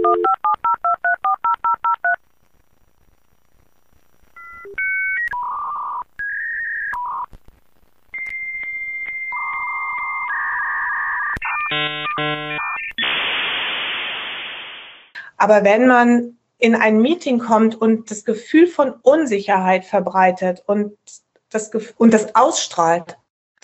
Aber wenn man in ein Meeting kommt und das Gefühl von Unsicherheit verbreitet und das ausstrahlt,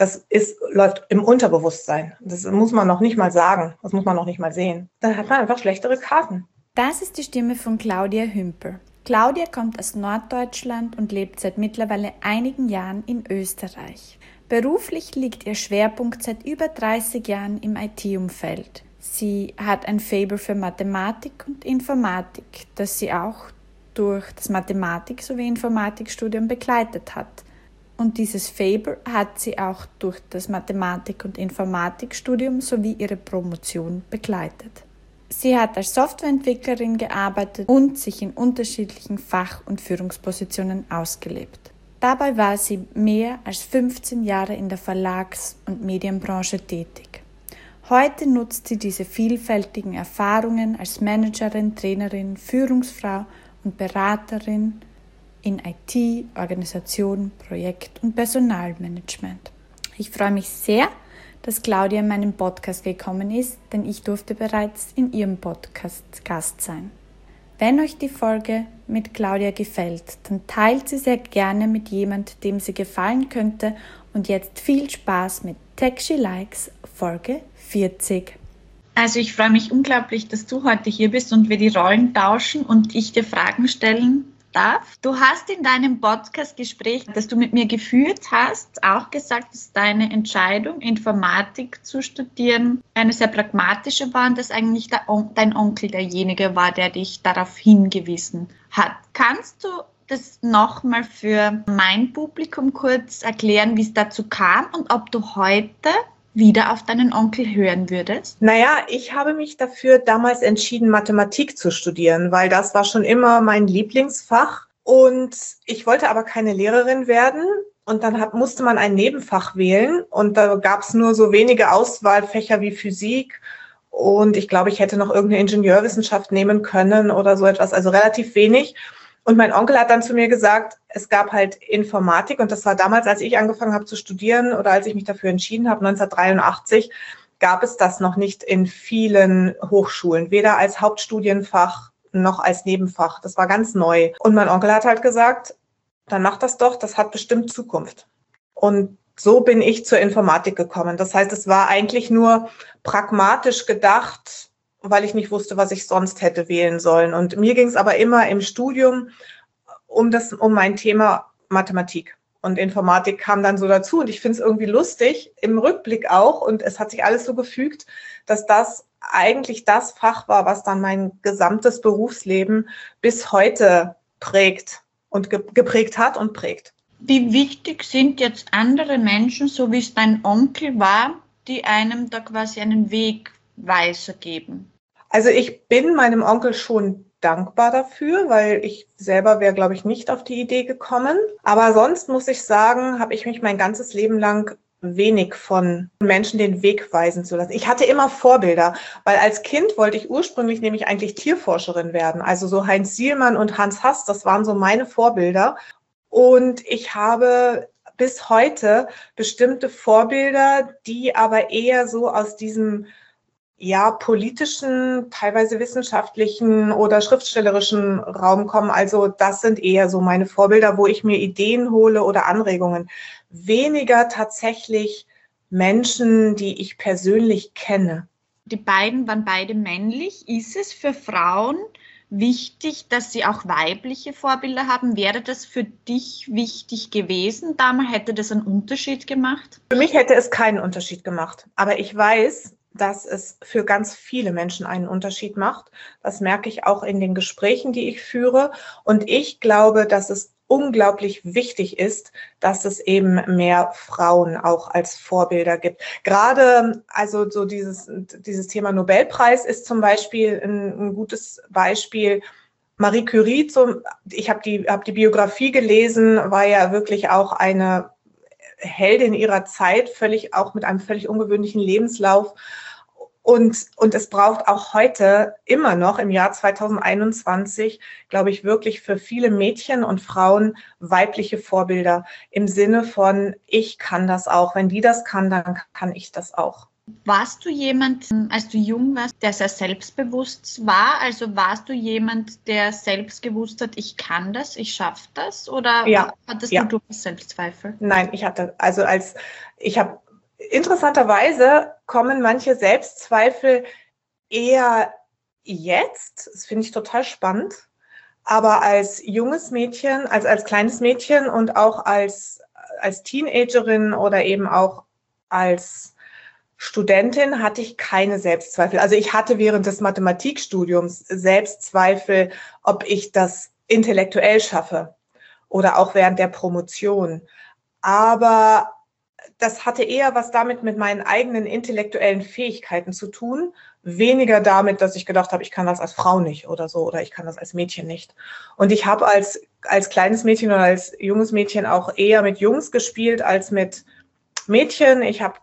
läuft im Unterbewusstsein. Das muss man noch nicht mal sagen, das muss man noch nicht mal sehen. Dann hat man einfach schlechtere Karten. Das ist die Stimme von Claudia Hümpel. Claudia kommt aus Norddeutschland und lebt seit mittlerweile einigen Jahren in Österreich. Beruflich liegt ihr Schwerpunkt seit über 30 Jahren im IT-Umfeld. Sie hat ein Faible für Mathematik und Informatik, das sie auch durch das Mathematik- sowie Informatikstudium begleitet hat. Und dieses Faible hat sie auch durch das Mathematik- und Informatikstudium sowie ihre Promotion begleitet. Sie hat als Softwareentwicklerin gearbeitet und sich in unterschiedlichen Fach- und Führungspositionen ausgelebt. Dabei war sie mehr als 15 Jahre in der Verlags- und Medienbranche tätig. Heute nutzt sie diese vielfältigen Erfahrungen als Managerin, Trainerin, Führungsfrau und Beraterin in IT, Organisation, Projekt- und Personalmanagement. Ich freue mich sehr, dass Claudia in meinen Podcast gekommen ist, denn ich durfte bereits in ihrem Podcast Gast sein. Wenn euch die Folge mit Claudia gefällt, dann teilt sie sehr gerne mit jemandem, dem sie gefallen könnte. Und jetzt viel Spaß mit Tech She Likes Folge 40. Also ich freue mich unglaublich, dass du heute hier bist und wir die Rollen tauschen und ich dir Fragen stellen darf. Du hast in deinem Podcast-Gespräch, das du mit mir geführt hast, auch gesagt, dass deine Entscheidung, Informatik zu studieren, eine sehr pragmatische war und dass eigentlich dein Onkel derjenige war, der dich darauf hingewiesen hat. Kannst du das nochmal für mein Publikum kurz erklären, wie es dazu kam und ob du heute wieder auf deinen Onkel hören würdest? Naja, ich habe mich dafür damals entschieden, Mathematik zu studieren, weil das war schon immer mein Lieblingsfach und ich wollte aber keine Lehrerin werden und dann musste man ein Nebenfach wählen und da gab es nur so wenige Auswahlfächer wie Physik und ich glaube, ich hätte noch irgendeine Ingenieurwissenschaft nehmen können oder so etwas, also relativ wenig. Und mein Onkel hat dann zu mir gesagt, es gab halt Informatik und das war damals, als ich angefangen habe zu studieren oder als ich mich dafür entschieden habe, 1983, gab es das noch nicht in vielen Hochschulen, weder als Hauptstudienfach noch als Nebenfach. Das war ganz neu. Und mein Onkel hat halt gesagt, dann mach das doch, das hat bestimmt Zukunft. Und so bin ich zur Informatik gekommen. Das heißt, es war eigentlich nur pragmatisch gedacht, weil ich nicht wusste, was ich sonst hätte wählen sollen. Und mir ging es aber immer im Studium um mein Thema Mathematik. Und Informatik kam dann so dazu. Und ich finde es irgendwie lustig, im Rückblick auch. Und es hat sich alles so gefügt, dass das eigentlich das Fach war, was dann mein gesamtes Berufsleben bis heute prägt und geprägt hat und prägt. Wie wichtig sind jetzt andere Menschen, so wie es dein Onkel war, die einem da quasi einen Wegweiser geben? Also ich bin meinem Onkel schon dankbar dafür, weil ich selber wäre, glaube ich, nicht auf die Idee gekommen. Aber sonst muss ich sagen, habe ich mich mein ganzes Leben lang wenig von Menschen den Weg weisen zu lassen. Ich hatte immer Vorbilder, weil als Kind wollte ich ursprünglich nämlich eigentlich Tierforscherin werden. Also so Heinz Sielmann und Hans Hass, das waren so meine Vorbilder. Und ich habe bis heute bestimmte Vorbilder, die aber eher so aus diesem politischen, teilweise wissenschaftlichen oder schriftstellerischen Raum kommen. Also das sind eher so meine Vorbilder, wo ich mir Ideen hole oder Anregungen. Weniger tatsächlich Menschen, die ich persönlich kenne. Die beiden waren beide männlich. Ist es für Frauen wichtig, dass sie auch weibliche Vorbilder haben? Wäre das für dich wichtig gewesen? Damals hätte das einen Unterschied gemacht? Für mich hätte es keinen Unterschied gemacht. Aber ich weiß, dass es für ganz viele Menschen einen Unterschied macht. Das merke ich auch in den Gesprächen, die ich führe. Und ich glaube, dass es unglaublich wichtig ist, dass es eben mehr Frauen auch als Vorbilder gibt. Gerade also so dieses Thema Nobelpreis ist zum Beispiel ein gutes Beispiel. Marie Curie, ich habe die Biografie gelesen, war ja wirklich auch eine Heldin ihrer Zeit, auch mit einem völlig ungewöhnlichen Lebenslauf. Und es braucht auch heute immer noch im Jahr 2021, glaube ich, wirklich für viele Mädchen und Frauen weibliche Vorbilder im Sinne von, ich kann das auch. Wenn die das kann, dann kann ich das auch. Warst du jemand, als du jung warst, der sehr selbstbewusst war? Also warst du jemand, der selbst gewusst hat, ich kann das, ich schaffe das? Oder hattest du durchaus Selbstzweifel? Nein, interessanterweise kommen manche Selbstzweifel eher jetzt. Das finde ich total spannend. Aber als junges Mädchen, als kleines Mädchen und auch als Teenagerin oder eben auch als Studentin hatte ich keine Selbstzweifel. Also ich hatte während des Mathematikstudiums Selbstzweifel, ob ich das intellektuell schaffe oder auch während der Promotion. Aber das hatte eher was damit mit meinen eigenen intellektuellen Fähigkeiten zu tun, weniger damit, dass ich gedacht habe, ich kann das als Frau nicht oder so oder ich kann das als Mädchen nicht. Und ich habe als kleines Mädchen oder als junges Mädchen auch eher mit Jungs gespielt als mit Mädchen. Ich habe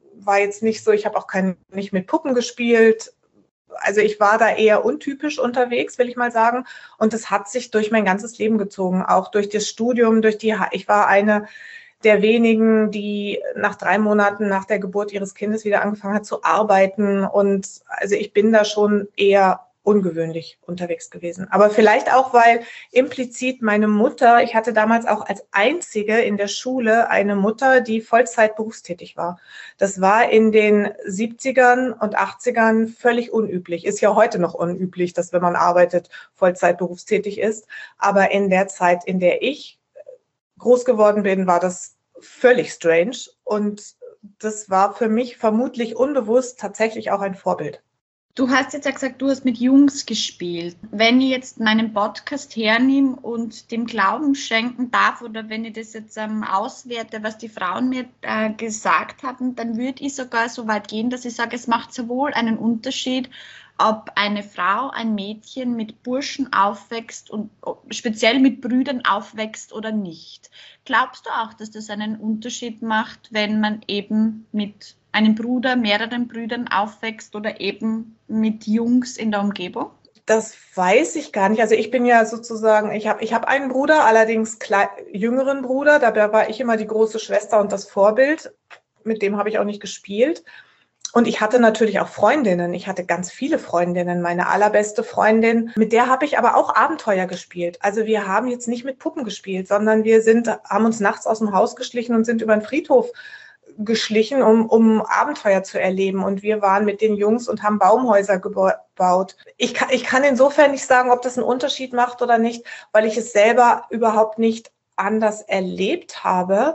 auch nicht mit Puppen gespielt. Also ich war da eher untypisch unterwegs, will ich mal sagen. Und das hat sich durch mein ganzes Leben gezogen, auch durch das Studium, ich war eine der wenigen, die nach 3 Monaten nach der Geburt ihres Kindes wieder angefangen hat zu arbeiten. Und also ich bin da schon eher ungewöhnlich unterwegs gewesen. Aber vielleicht auch, weil implizit meine Mutter, ich hatte damals auch als einzige in der Schule eine Mutter, die Vollzeit berufstätig war. Das war in den 70ern und 80ern völlig unüblich. Ist ja heute noch unüblich, dass wenn man arbeitet, Vollzeit berufstätig ist. Aber in der Zeit, in der ich groß geworden bin, war das völlig strange. Und das war für mich vermutlich unbewusst tatsächlich auch ein Vorbild. Du hast jetzt ja gesagt, du hast mit Jungs gespielt. Wenn ich jetzt meinen Podcast hernehme und dem Glauben schenken darf oder wenn ich das jetzt auswerte, was die Frauen mir gesagt haben, dann würde ich sogar so weit gehen, dass ich sage, es macht sehr wohl einen Unterschied, ob eine Frau, ein Mädchen mit Burschen aufwächst und speziell mit Brüdern aufwächst oder nicht. Glaubst du auch, dass das einen Unterschied macht, wenn man eben mit einem Bruder, mehreren Brüdern aufwächst oder eben mit Jungs in der Umgebung? Das weiß ich gar nicht. Also ich bin ja sozusagen, ich hab einen Bruder, allerdings jüngeren Bruder. Dabei war ich immer die große Schwester und das Vorbild. Mit dem habe ich auch nicht gespielt. Und ich hatte natürlich auch Freundinnen. Ich hatte ganz viele Freundinnen. Meine allerbeste Freundin, mit der habe ich aber auch Abenteuer gespielt. Also wir haben jetzt nicht mit Puppen gespielt, sondern haben uns nachts aus dem Haus geschlichen und sind über den Friedhof geschlichen, um Abenteuer zu erleben. Und wir waren mit den Jungs und haben Baumhäuser gebaut. Ich kann insofern nicht sagen, ob das einen Unterschied macht oder nicht, weil ich es selber überhaupt nicht anders erlebt habe.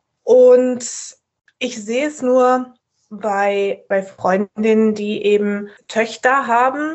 Und ich sehe es nur bei Freundinnen, die eben Töchter haben,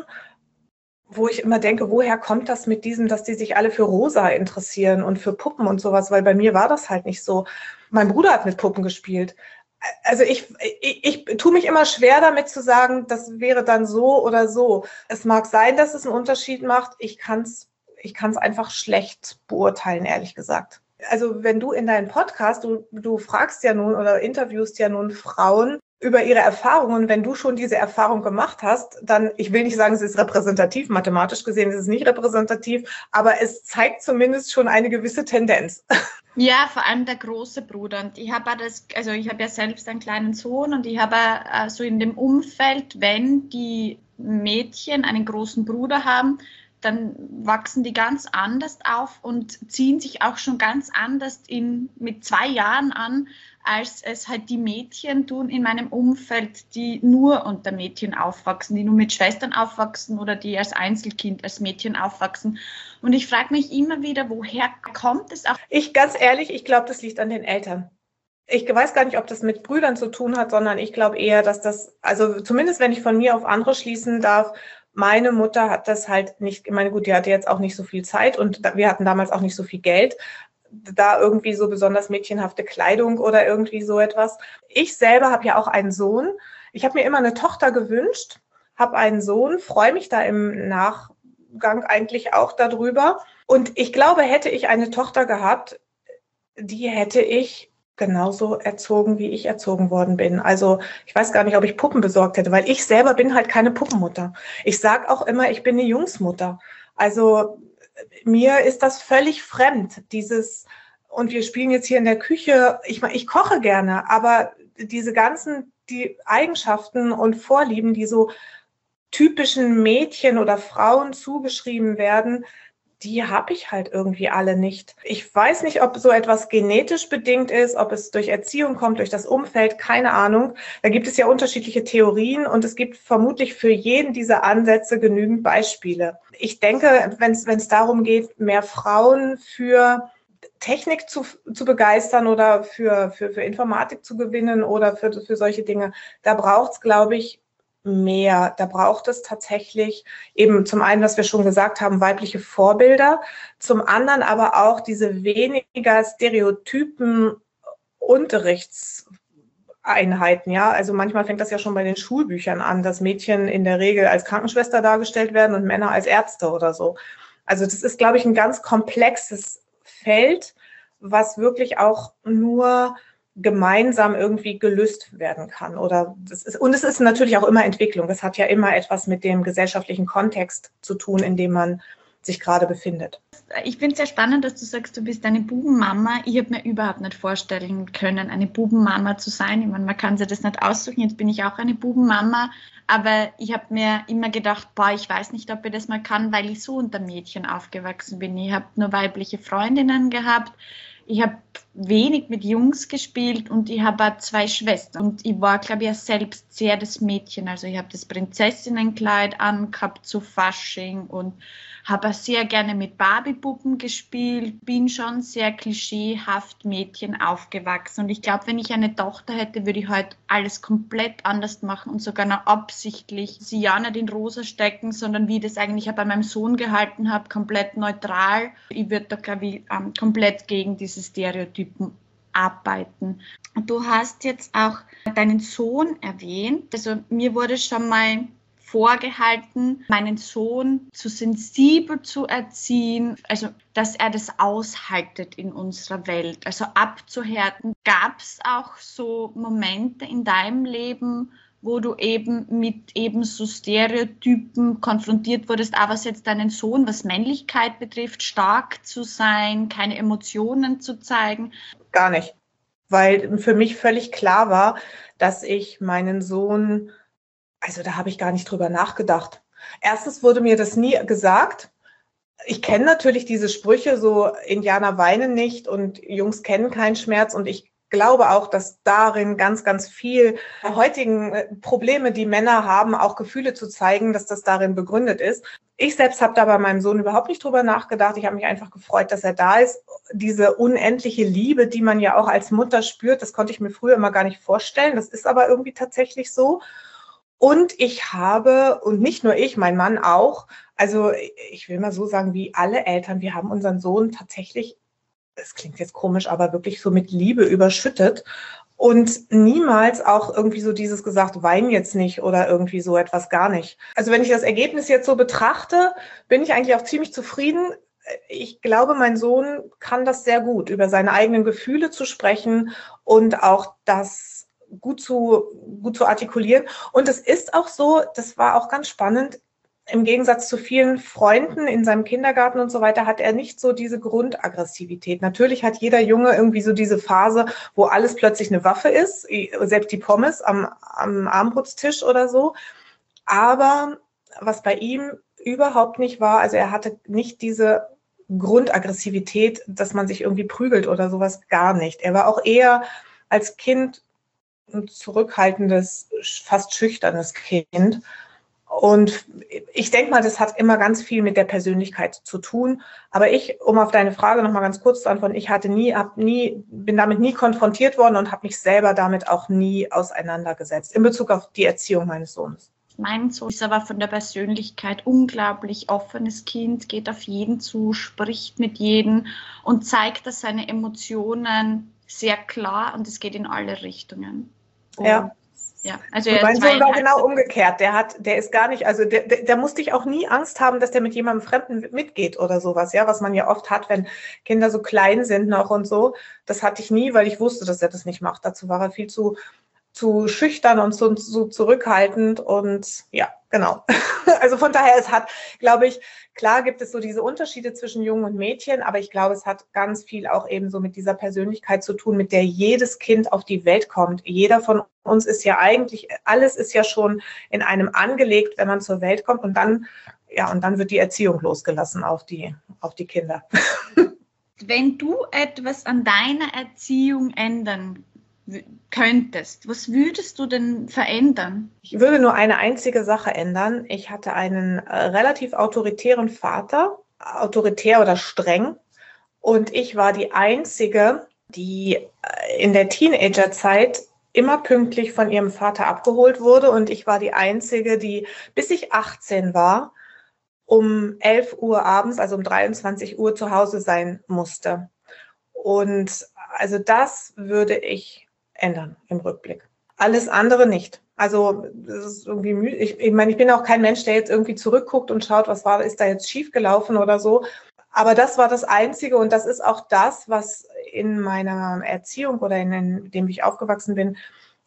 wo ich immer denke, woher kommt das mit diesem, dass die sich alle für Rosa interessieren und für Puppen und sowas, weil bei mir war das halt nicht so. Mein Bruder hat mit Puppen gespielt. Also ich tue mich immer schwer damit zu sagen, das wäre dann so oder so. Es mag sein, dass es einen Unterschied macht. Ich kann's einfach schlecht beurteilen, ehrlich gesagt. Also wenn du in deinem Podcast, du fragst ja nun oder interviewst ja nun Frauen über ihre Erfahrungen, wenn du schon diese Erfahrung gemacht hast, dann, ich will nicht sagen, es ist repräsentativ, mathematisch gesehen ist es nicht repräsentativ, aber es zeigt zumindest schon eine gewisse Tendenz. Ja, vor allem der große Bruder. Und ich habe ja selbst einen kleinen Sohn und ich habe so in dem Umfeld, wenn die Mädchen einen großen Bruder haben, dann wachsen die ganz anders auf und ziehen sich auch schon ganz anders mit 2 Jahren an, als es halt die Mädchen tun in meinem Umfeld, die nur unter Mädchen aufwachsen, die nur mit Schwestern aufwachsen oder die als Einzelkind, als Mädchen aufwachsen. Und ich frage mich immer wieder, woher kommt es auch? Ganz ehrlich, ich glaube, das liegt an den Eltern. Ich weiß gar nicht, ob das mit Brüdern zu tun hat, sondern ich glaube eher, dass also zumindest wenn ich von mir auf andere schließen darf, meine Mutter hat das halt nicht, ich meine, gut, die hatte jetzt auch nicht so viel Zeit und wir hatten damals auch nicht so viel Geld, da irgendwie so besonders mädchenhafte Kleidung oder irgendwie so etwas. Ich selber habe ja auch einen Sohn. Ich habe mir immer eine Tochter gewünscht, habe einen Sohn, freue mich da im Nachgang eigentlich auch darüber. Und ich glaube, hätte ich eine Tochter gehabt, die hätte ich genauso erzogen, wie ich erzogen worden bin. Also ich weiß gar nicht, ob ich Puppen besorgt hätte, weil ich selber bin halt keine Puppenmutter. Ich sage auch immer, ich bin eine Jungsmutter. Also mir ist das völlig fremd, und wir spielen jetzt hier in der Küche, ich koche gerne, aber die Eigenschaften und Vorlieben, die so typischen Mädchen oder Frauen zugeschrieben werden, die habe ich halt irgendwie alle nicht. Ich weiß nicht, ob so etwas genetisch bedingt ist, ob es durch Erziehung kommt, durch das Umfeld, keine Ahnung. Da gibt es ja unterschiedliche Theorien und es gibt vermutlich für jeden dieser Ansätze genügend Beispiele. Ich denke, wenn es darum geht, mehr Frauen für Technik zu begeistern oder für Informatik zu gewinnen oder für solche Dinge, da braucht es, glaube ich, mehr. Da braucht es tatsächlich eben zum einen, was wir schon gesagt haben, weibliche Vorbilder, zum anderen aber auch diese weniger stereotypen Unterrichtseinheiten, ja. Also manchmal fängt das ja schon bei den Schulbüchern an, dass Mädchen in der Regel als Krankenschwester dargestellt werden und Männer als Ärzte oder so. Also das ist, glaube ich, ein ganz komplexes Feld, was wirklich auch nur gemeinsam irgendwie gelöst werden kann. Und es ist natürlich auch immer Entwicklung. Das hat ja immer etwas mit dem gesellschaftlichen Kontext zu tun, in dem man sich gerade befindet. Ich finde es sehr spannend, dass du sagst, du bist eine Bubenmama. Ich habe mir überhaupt nicht vorstellen können, eine Bubenmama zu sein. Ich meine, man kann sich das nicht aussuchen. Jetzt bin ich auch eine Bubenmama. Aber ich habe mir immer gedacht, ich weiß nicht, ob ich das mal kann, weil ich so unter Mädchen aufgewachsen bin. Ich habe nur weibliche Freundinnen gehabt. Ich habe wenig mit Jungs gespielt und ich habe auch 2 Schwestern. Und ich war, glaube ich, selbst sehr das Mädchen. Also ich habe das Prinzessinnenkleid angehabt zu Fasching und habe auch sehr gerne mit Barbie-Puppen gespielt, bin schon sehr klischeehaft Mädchen aufgewachsen. Und ich glaube, wenn ich eine Tochter hätte, würde ich heute alles komplett anders machen und sogar noch absichtlich sie ja nicht in rosa stecken, sondern wie ich das eigentlich auch bei meinem Sohn gehalten habe, komplett neutral. Ich würde da, glaube ich, komplett gegen diese Stereotypen arbeiten. Du hast jetzt auch deinen Sohn erwähnt. Also mir wurde schon mal vorgehalten, meinen Sohn zu sensibel zu erziehen, also dass er das aushaltet in unserer Welt, also abzuhärten. Gab es auch so Momente in deinem Leben, wo du eben mit eben so Stereotypen konfrontiert wurdest, auch was jetzt deinen Sohn, was Männlichkeit betrifft, stark zu sein, keine Emotionen zu zeigen? Gar nicht, weil für mich völlig klar war, dass ich meinen Sohn, also da habe ich gar nicht drüber nachgedacht. Erstens wurde mir das nie gesagt. Ich kenne natürlich diese Sprüche, so Indianer weinen nicht und Jungs kennen keinen Schmerz. Und ich glaube auch, dass darin ganz, ganz viel der heutigen Probleme, die Männer haben, auch Gefühle zu zeigen, dass das darin begründet ist. Ich selbst habe da bei meinem Sohn überhaupt nicht drüber nachgedacht. Ich habe mich einfach gefreut, dass er da ist. Diese unendliche Liebe, die man ja auch als Mutter spürt, das konnte ich mir früher immer gar nicht vorstellen. Das ist aber irgendwie tatsächlich so. Und ich habe, und nicht nur ich, mein Mann auch, also ich will mal so sagen, wie alle Eltern, wir haben unseren Sohn tatsächlich, das klingt jetzt komisch, aber wirklich so mit Liebe überschüttet und niemals auch irgendwie so dieses gesagt, wein jetzt nicht oder irgendwie so etwas, gar nicht. Also wenn ich das Ergebnis jetzt so betrachte, bin ich eigentlich auch ziemlich zufrieden. Ich glaube, mein Sohn kann das sehr gut, über seine eigenen Gefühle zu sprechen und auch das gut zu artikulieren. Und es ist auch so, das war auch ganz spannend, im Gegensatz zu vielen Freunden in seinem Kindergarten und so weiter, hat er nicht so diese Grundaggressivität. Natürlich hat jeder Junge irgendwie so diese Phase, wo alles plötzlich eine Waffe ist, selbst die Pommes am Abendbrotstisch oder so. Aber was bei ihm überhaupt nicht war, also er hatte nicht diese Grundaggressivität, dass man sich irgendwie prügelt oder sowas, gar nicht. Er war auch eher als Kind ein zurückhaltendes, fast schüchternes Kind. Und ich denke mal, das hat immer ganz viel mit der Persönlichkeit zu tun. Aber um auf deine Frage noch mal ganz kurz zu antworten, ich bin damit nie konfrontiert worden und habe mich selber damit auch nie auseinandergesetzt in Bezug auf die Erziehung meines Sohnes. Mein Sohn ist aber von der Persönlichkeit unglaublich offenes Kind, geht auf jeden zu, spricht mit jedem und zeigt, dass seine Emotionen sehr klar und es geht in alle Richtungen. Und ja. Ja, also Und er mein ist Sohn war 2,5. genau umgekehrt. Der ist gar nicht, also der musste ich auch nie Angst haben, dass der mit jemandem Fremden mitgeht oder sowas, ja, was man ja oft hat, wenn Kinder so klein sind noch und so. Das hatte ich nie, weil ich wusste, dass er das nicht macht. Dazu war er viel zu schüchtern und so zurückhaltend und ja, genau. Also von daher, es hat, glaube ich, klar gibt es so diese Unterschiede zwischen Jungen und Mädchen, aber ich glaube, es hat ganz viel auch eben so mit dieser Persönlichkeit zu tun, mit der jedes Kind auf die Welt kommt. Jeder von uns ist ja eigentlich, alles ist ja schon in einem angelegt, wenn man zur Welt kommt und dann, ja, und dann wird die Erziehung losgelassen auf die Kinder. Wenn du etwas an deiner Erziehung ändern könntest, was würdest du denn verändern? Ich würde nur eine einzige Sache ändern. Ich hatte einen relativ autoritären Vater, autoritär oder streng. Und ich war die Einzige, die in der Teenagerzeit immer pünktlich von ihrem Vater abgeholt wurde. Und ich war die Einzige, die, bis ich 18 war, um 11 Uhr abends, also um 23 Uhr zu Hause sein musste. Und also das würde ich ändern im Rückblick. Alles andere nicht. Also das ist irgendwie ich meine, ich bin auch kein Mensch, der jetzt irgendwie zurückguckt und schaut, ist da jetzt schiefgelaufen oder so. Aber das war das Einzige und das ist auch das, was in meiner Erziehung oder in dem ich aufgewachsen bin,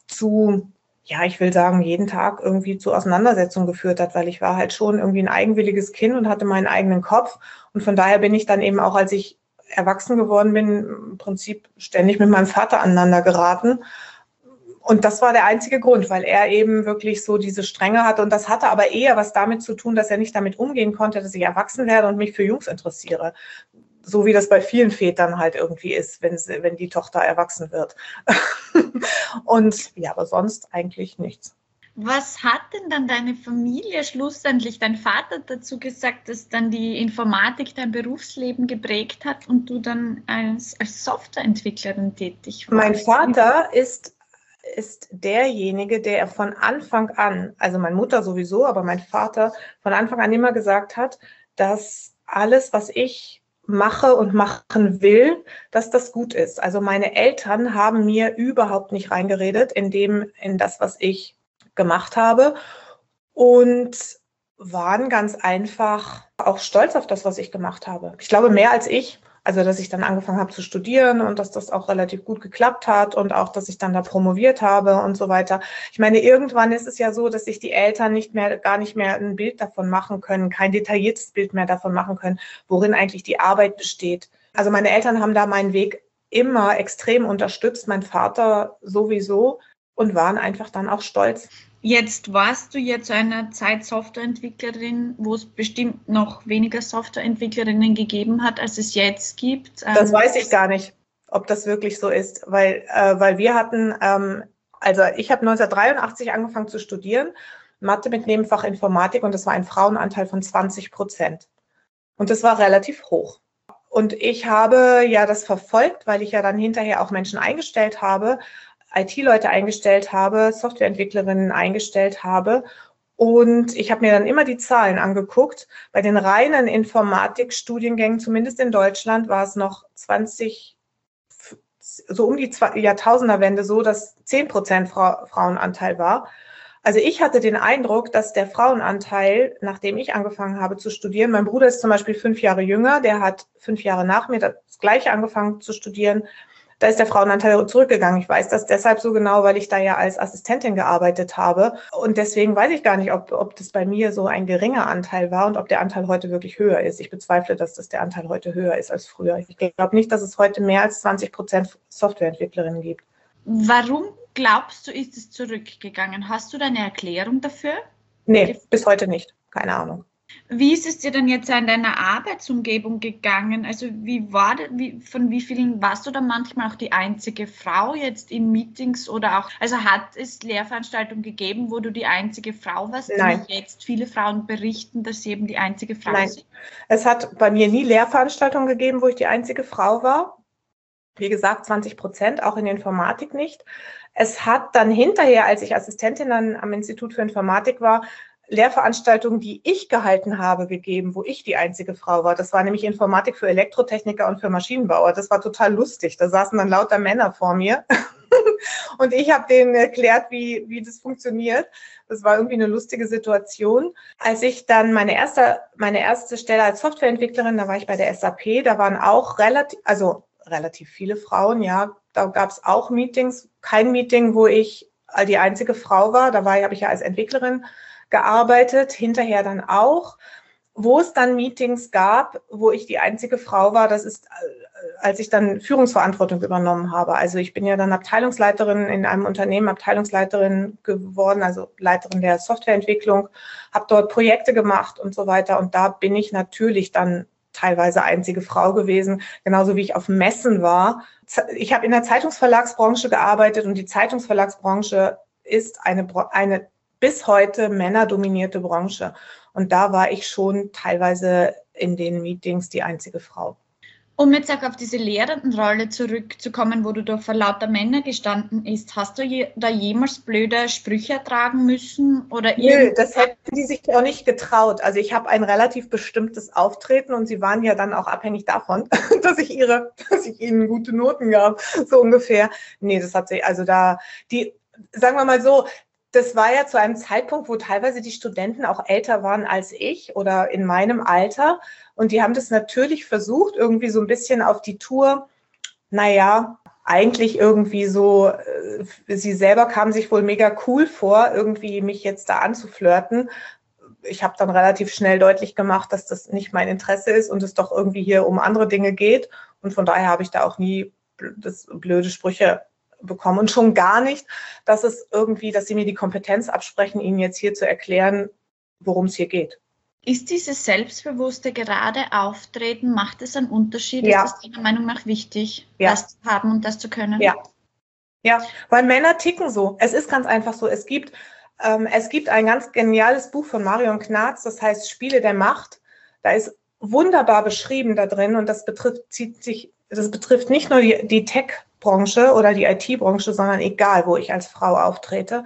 ich will sagen, jeden Tag irgendwie zu Auseinandersetzungen geführt hat, weil ich war halt schon irgendwie ein eigenwilliges Kind und hatte meinen eigenen Kopf. Und von daher bin ich dann eben auch, als ich erwachsen geworden bin, im Prinzip ständig mit meinem Vater aneinander geraten. Und das war der einzige Grund, weil er eben wirklich so diese Strenge hatte. Und das hatte aber eher was damit zu tun, dass er nicht damit umgehen konnte, dass ich erwachsen werde und mich für Jungs interessiere. So wie das bei vielen Vätern halt irgendwie ist, wenn die Tochter erwachsen wird. Und ja, aber sonst eigentlich nichts. Was hat denn dann deine Familie schlussendlich, dein Vater dazu gesagt, dass dann die Informatik dein Berufsleben geprägt hat und du dann als Softwareentwicklerin tätig warst? Mein Vater ist derjenige, der von Anfang an, also meine Mutter sowieso, aber mein Vater von Anfang an immer gesagt hat, dass alles, was ich mache und machen will, dass das gut ist. Also meine Eltern haben mir überhaupt nicht reingeredet in das, was ich gemacht habe und waren ganz einfach auch stolz auf das, was ich gemacht habe. Ich glaube, mehr als ich. Also, dass ich dann angefangen habe zu studieren und dass das auch relativ gut geklappt hat und auch, dass ich dann da promoviert habe und so weiter. Ich meine, irgendwann ist es ja so, dass sich die Eltern gar nicht mehr ein Bild davon machen können, kein detailliertes Bild mehr davon machen können, worin eigentlich die Arbeit besteht. Also meine Eltern haben da meinen Weg immer extrem unterstützt, mein Vater sowieso und waren einfach dann auch stolz. Jetzt warst du ja zu einer Zeit Softwareentwicklerin, wo es bestimmt noch weniger Softwareentwicklerinnen gegeben hat, als es jetzt gibt. Das weiß ich gar nicht, ob das wirklich so ist, weil wir hatten, also ich habe 1983 angefangen zu studieren, Mathe mit Nebenfach Informatik und das war ein Frauenanteil von 20%. Und das war relativ hoch. Und ich habe ja das verfolgt, weil ich ja dann hinterher auch Menschen eingestellt habe, IT-Leute eingestellt habe, Softwareentwicklerinnen eingestellt habe. Und ich habe mir dann immer die Zahlen angeguckt. Bei den reinen Informatikstudiengängen, zumindest in Deutschland, war es noch so um die Jahrtausenderwende so, dass 10% Frauenanteil war. Also ich hatte den Eindruck, dass der Frauenanteil, nachdem ich angefangen habe zu studieren, mein Bruder ist zum Beispiel 5 Jahre jünger, der hat 5 Jahre nach mir das Gleiche angefangen zu studieren, da ist der Frauenanteil zurückgegangen. Ich weiß das deshalb so genau, weil ich da ja als Assistentin gearbeitet habe. Und deswegen weiß ich gar nicht, ob das bei mir so ein geringer Anteil war und ob der Anteil heute wirklich höher ist. Ich bezweifle, dass der Anteil heute höher ist als früher. Ich glaube nicht, dass es heute mehr als 20% Softwareentwicklerinnen gibt. Warum glaubst du, ist es zurückgegangen? Hast du da eine Erklärung dafür? Nee, bis heute nicht. Keine Ahnung. Wie ist es dir denn jetzt in deiner Arbeitsumgebung gegangen? Also von wie vielen warst du da manchmal auch die einzige Frau jetzt in Meetings oder auch, also hat es Lehrveranstaltungen gegeben, wo du die einzige Frau warst? Nein. Wie jetzt viele Frauen berichten, dass sie eben die einzige Frau Nein. sind? Es hat bei mir nie Lehrveranstaltungen gegeben, wo ich die einzige Frau war. Wie gesagt, 20%, auch in der Informatik nicht. Es hat dann hinterher, als ich Assistentin am Institut für Informatik war, Lehrveranstaltungen, die ich gehalten habe, gegeben, wo ich die einzige Frau war. Das war nämlich Informatik für Elektrotechniker und für Maschinenbauer. Das war total lustig. Da saßen dann lauter Männer vor mir und ich habe denen erklärt, wie das funktioniert. Das war irgendwie eine lustige Situation. Als ich dann meine erste Stelle als Softwareentwicklerin, da war ich bei der SAP, da waren auch relativ viele Frauen, ja. Da gab es auch Meetings. Kein Meeting, wo ich die einzige Frau war. Habe ich ja als Entwicklerin gearbeitet, hinterher dann auch. Wo es dann Meetings gab, wo ich die einzige Frau war, das ist, als ich dann Führungsverantwortung übernommen habe. Also ich bin ja dann Abteilungsleiterin in einem Unternehmen, Abteilungsleiterin geworden, also Leiterin der Softwareentwicklung, habe dort Projekte gemacht und so weiter. Und da bin ich natürlich dann teilweise einzige Frau gewesen, genauso wie ich auf Messen war. Ich habe in der Zeitungsverlagsbranche gearbeitet und die Zeitungsverlagsbranche ist eine bis heute männerdominierte Branche. Und da war ich schon teilweise in den Meetings die einzige Frau. Um jetzt auch auf diese Lehrendenrolle zurückzukommen, wo du da vor lauter Männer gestanden bist, hast du da jemals blöde Sprüche ertragen müssen? Oder Nö, das hätten die sich auch nicht getraut. Also ich habe ein relativ bestimmtes Auftreten und sie waren ja dann auch abhängig davon, dass ich ihnen gute Noten gab, so ungefähr. Nee, das hat sich, also sagen wir mal so, das war ja zu einem Zeitpunkt, wo teilweise die Studenten auch älter waren als ich oder in meinem Alter. Und die haben das natürlich versucht, irgendwie so ein bisschen auf die Tour, eigentlich irgendwie so, sie selber kamen sich wohl mega cool vor, irgendwie mich jetzt da anzuflirten. Ich habe dann relativ schnell deutlich gemacht, dass das nicht mein Interesse ist und es doch irgendwie hier um andere Dinge geht. Und von daher habe ich da auch nie blöde Sprüche bekommen und schon gar nicht, dass sie mir die Kompetenz absprechen, ihnen jetzt hier zu erklären, worum es hier geht. Ist dieses selbstbewusste, gerade Auftreten, macht es einen Unterschied? Ja. Ist das deiner Meinung nach wichtig, Ja. das zu haben und das zu können? Ja, weil Männer ticken so. Es ist ganz einfach so. Es gibt ein ganz geniales Buch von Marion Knarz, das heißt Spiele der Macht. Da ist wunderbar beschrieben da drin und das betrifft nicht nur die Tech-Branche oder die IT-Branche, sondern egal, wo ich als Frau auftrete.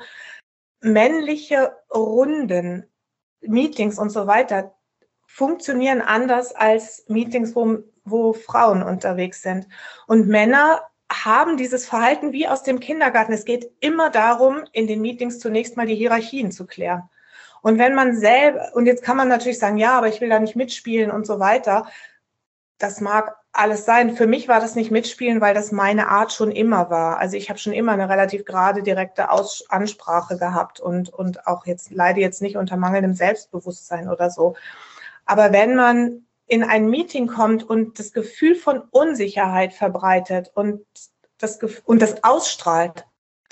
Männliche Runden, Meetings und so weiter funktionieren anders als Meetings, wo Frauen unterwegs sind. Und Männer haben dieses Verhalten wie aus dem Kindergarten. Es geht immer darum, in den Meetings zunächst mal die Hierarchien zu klären. Und wenn man und jetzt kann man natürlich sagen, ja, aber ich will da nicht mitspielen und so weiter. Das mag alles sein. Für mich war das nicht mitspielen, weil das meine Art schon immer war. Also ich habe schon immer eine relativ gerade, direkte Ansprache gehabt und auch leide jetzt nicht unter mangelndem Selbstbewusstsein oder so. Aber wenn man in ein Meeting kommt und das Gefühl von Unsicherheit verbreitet und das ausstrahlt,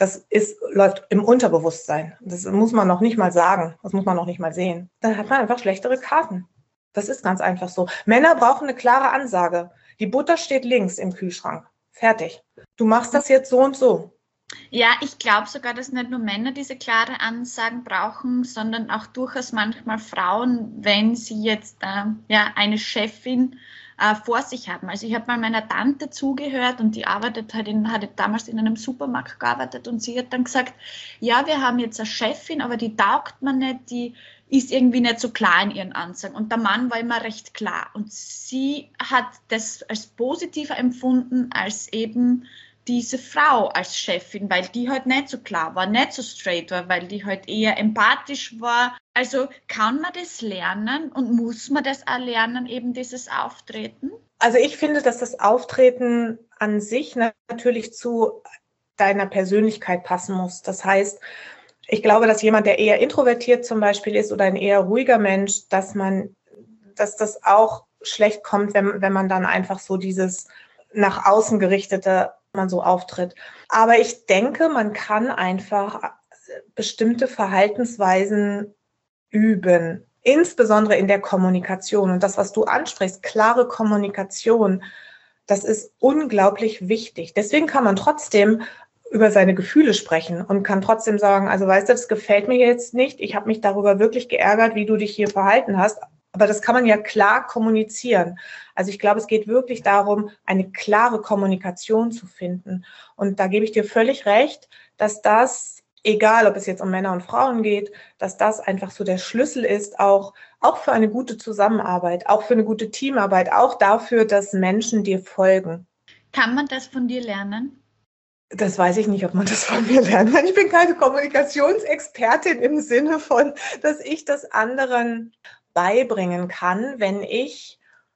läuft im Unterbewusstsein. Das muss man noch nicht mal sagen. Das muss man noch nicht mal sehen. Dann hat man einfach schlechtere Karten. Das ist ganz einfach so. Männer brauchen eine klare Ansage. Die Butter steht links im Kühlschrank. Fertig. Du machst das jetzt so und so. Ja, ich glaube sogar, dass nicht nur Männer diese klare Ansagen brauchen, sondern auch durchaus manchmal Frauen, wenn sie jetzt eine Chefin vor sich haben. Also ich habe mal meiner Tante zugehört und die hatte damals in einem Supermarkt gearbeitet und sie hat dann gesagt, ja, wir haben jetzt eine Chefin, aber die taugt man nicht, die ist irgendwie nicht so klar in ihren Ansagen. Und der Mann war immer recht klar. Und sie hat das als positiver empfunden als eben diese Frau als Chefin, weil die halt nicht so klar war, nicht so straight war, weil die halt eher empathisch war. Also kann man das lernen und muss man das auch lernen, eben dieses Auftreten? Also ich finde, dass das Auftreten an sich natürlich zu deiner Persönlichkeit passen muss. Das heißt, ich glaube, dass jemand, der eher introvertiert zum Beispiel ist oder ein eher ruhiger Mensch, dass das auch schlecht kommt, wenn man dann einfach so dieses nach außen gerichtete, man so auftritt. Aber ich denke, man kann einfach bestimmte Verhaltensweisen üben, insbesondere in der Kommunikation. Und das, was du ansprichst, klare Kommunikation, das ist unglaublich wichtig. Deswegen kann man trotzdem über seine Gefühle sprechen und kann trotzdem sagen, also weißt du, das gefällt mir jetzt nicht, ich habe mich darüber wirklich geärgert, wie du dich hier verhalten hast, aber das kann man ja klar kommunizieren. Also ich glaube, es geht wirklich darum, eine klare Kommunikation zu finden und da gebe ich dir völlig recht, dass das egal ob es jetzt um Männer und Frauen geht, dass das einfach so der Schlüssel ist, auch für eine gute Zusammenarbeit, auch für eine gute Teamarbeit, auch dafür, dass Menschen dir folgen. Kann man das von dir lernen? Das weiß ich nicht, ob man das von mir lernt. Ich bin keine Kommunikationsexpertin im Sinne von, dass ich das anderen beibringen kann, wenn ich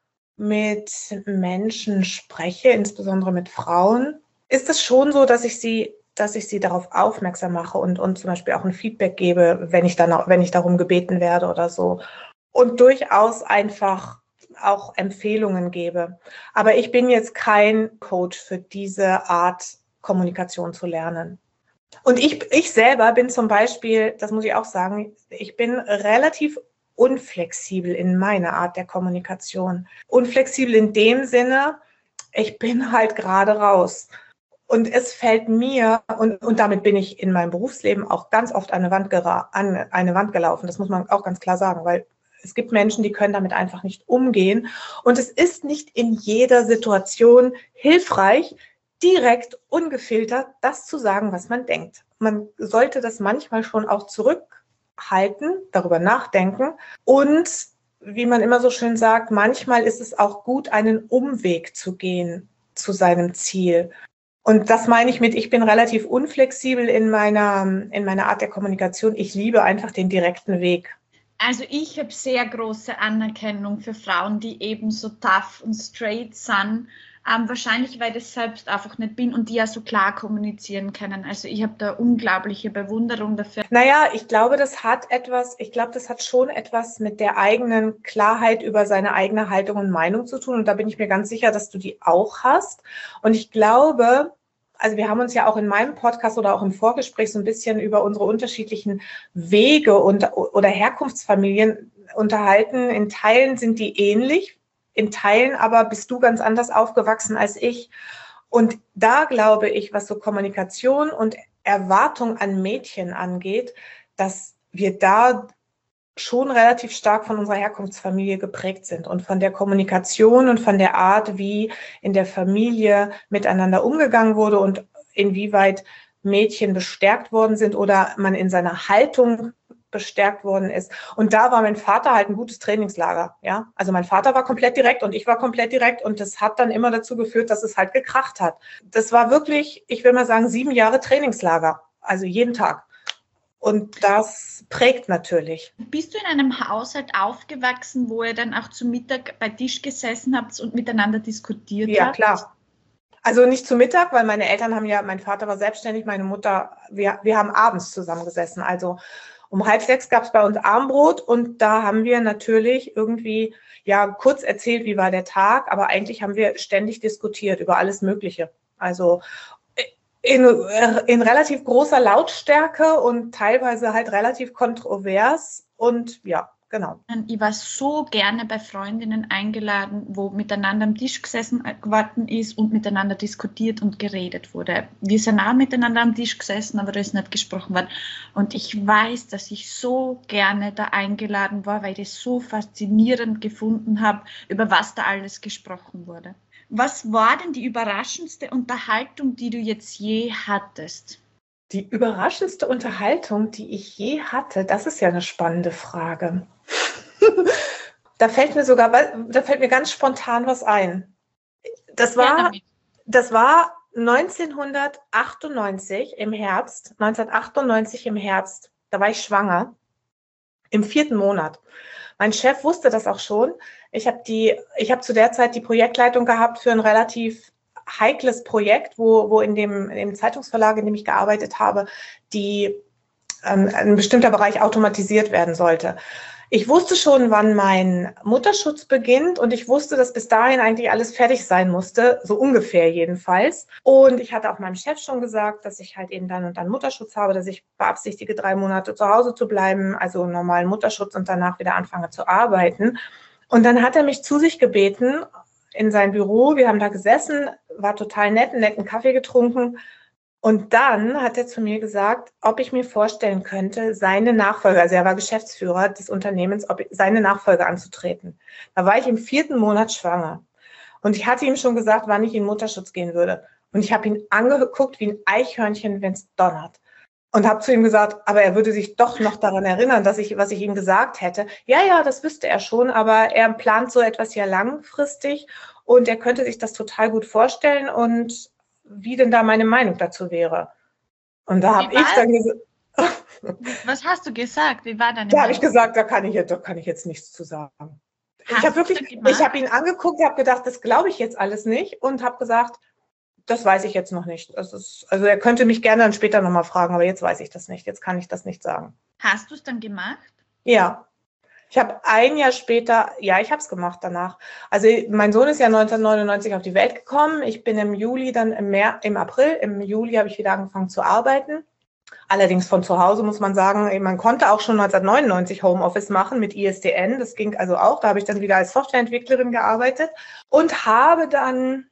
mit Menschen spreche, insbesondere mit Frauen, ist es schon so, dass ich sie darauf aufmerksam mache und zum Beispiel auch ein Feedback gebe, wenn ich darum gebeten werde oder so. Und durchaus einfach auch Empfehlungen gebe. Aber ich bin jetzt kein Coach für diese Art, Kommunikation zu lernen. Und ich selber bin zum Beispiel, das muss ich auch sagen, ich bin relativ unflexibel in meiner Art der Kommunikation. Unflexibel in dem Sinne, ich bin halt gerade raus. Und es fällt mir, und damit bin ich in meinem Berufsleben auch ganz oft an eine Wand gelaufen. Das muss man auch ganz klar sagen, weil es gibt Menschen, die können damit einfach nicht umgehen. Und es ist nicht in jeder Situation hilfreich, direkt, ungefiltert das zu sagen, was man denkt. Man sollte das manchmal schon auch zurückhalten, darüber nachdenken. Und wie man immer so schön sagt, manchmal ist es auch gut, einen Umweg zu gehen zu seinem Ziel. Und das meine ich mit, ich bin relativ unflexibel in meiner Art der Kommunikation. Ich liebe einfach den direkten Weg. Also ich habe sehr große Anerkennung für Frauen, die eben so tough und straight sind. Wahrscheinlich, weil ich das selbst einfach nicht bin und die ja so klar kommunizieren können. Also ich habe da unglaubliche Bewunderung dafür. Naja, ich glaube, das hat schon etwas mit der eigenen Klarheit über seine eigene Haltung und Meinung zu tun. Und da bin ich mir ganz sicher, dass du die auch hast. Und ich glaube, also wir haben uns ja auch in meinem Podcast oder auch im Vorgespräch so ein bisschen über unsere unterschiedlichen Wege oder Herkunftsfamilien unterhalten. In Teilen sind die ähnlich. In Teilen aber bist du ganz anders aufgewachsen als ich. Und da glaube ich, was so Kommunikation und Erwartung an Mädchen angeht, dass wir da schon relativ stark von unserer Herkunftsfamilie geprägt sind und von der Kommunikation und von der Art, wie in der Familie miteinander umgegangen wurde und inwieweit Mädchen bestärkt worden sind oder man in seiner Haltung bestärkt worden ist. Und da war mein Vater halt ein gutes Trainingslager. Ja, also mein Vater war komplett direkt und ich war komplett direkt und das hat dann immer dazu geführt, dass es halt gekracht hat. Das war wirklich, ich will mal sagen, 7 Jahre Trainingslager, also jeden Tag. Und das prägt natürlich. Bist du in einem Haushalt aufgewachsen, wo ihr dann auch zu Mittag bei Tisch gesessen habt und miteinander diskutiert habt? Ja, klar. Also nicht zu Mittag, weil mein Vater war selbstständig, meine Mutter, wir haben abends zusammengesessen. Also um 5:30 gab es bei uns Abendbrot und da haben wir natürlich irgendwie kurz erzählt, wie war der Tag, aber eigentlich haben wir ständig diskutiert über alles Mögliche. Also in relativ großer Lautstärke und teilweise halt relativ kontrovers und ja, genau. Ich war so gerne bei Freundinnen eingeladen, wo miteinander am Tisch gesessen geworden ist und miteinander diskutiert und geredet wurde. Wir sind auch miteinander am Tisch gesessen, aber da ist nicht gesprochen worden. Und ich weiß, dass ich so gerne da eingeladen war, weil ich das so faszinierend gefunden habe, über was da alles gesprochen wurde. Was war denn die überraschendste Unterhaltung, die du jetzt je hattest? Die überraschendste Unterhaltung, die ich je hatte, das ist ja eine spannende Frage. Da fällt mir ganz spontan was ein. Das war 1998 im Herbst. Da war ich schwanger, im 4. Monat. Mein Chef wusste das auch schon. Ich habe zu der Zeit die Projektleitung gehabt für ein relativ heikles Projekt, wo in dem Zeitungsverlag, in dem ich gearbeitet habe, ein bestimmter Bereich automatisiert werden sollte. Ich wusste schon, wann mein Mutterschutz beginnt und ich wusste, dass bis dahin eigentlich alles fertig sein musste, so ungefähr jedenfalls. Und ich hatte auch meinem Chef schon gesagt, dass ich halt eben dann und dann Mutterschutz habe, dass ich beabsichtige, 3 Monate zu Hause zu bleiben, also normalen Mutterschutz und danach wieder anfange zu arbeiten. Und dann hat er mich zu sich gebeten in sein Büro. Wir haben da gesessen, war total nett, einen netten Kaffee getrunken. Und dann hat er zu mir gesagt, ob ich mir vorstellen könnte, seine Nachfolge, also er war Geschäftsführer des Unternehmens, seine Nachfolge anzutreten. Da war ich im 4. Monat schwanger. Und ich hatte ihm schon gesagt, wann ich in Mutterschutz gehen würde. Und ich habe ihn angeguckt wie ein Eichhörnchen, wenn es donnert. Und habe zu ihm gesagt, aber er würde sich doch noch daran erinnern, was ich ihm gesagt hätte. Ja, das wüsste er schon, aber er plant so etwas ja langfristig und er könnte sich das total gut vorstellen und wie denn da meine Meinung dazu wäre. Und da habe ich dann gesagt, was hast du gesagt? Wie war deine da habe ich gesagt, da kann ich jetzt nichts zu sagen. Ich habe ihn angeguckt, habe gedacht, das glaube ich jetzt alles nicht und habe gesagt, das weiß ich jetzt noch nicht. Also er könnte mich gerne dann später nochmal fragen, aber jetzt weiß ich das nicht. Jetzt kann ich das nicht sagen. Hast du es dann gemacht? Ja. Ich habe ein Jahr später, ich habe es gemacht danach. Also mein Sohn ist ja 1999 auf die Welt gekommen. Ich bin im Juli dann im April, im Juli habe ich wieder angefangen zu arbeiten. Allerdings von zu Hause muss man sagen, man konnte auch schon 1999 Homeoffice machen mit ISDN. Das ging also auch. Da habe ich dann wieder als Softwareentwicklerin gearbeitet und habe dann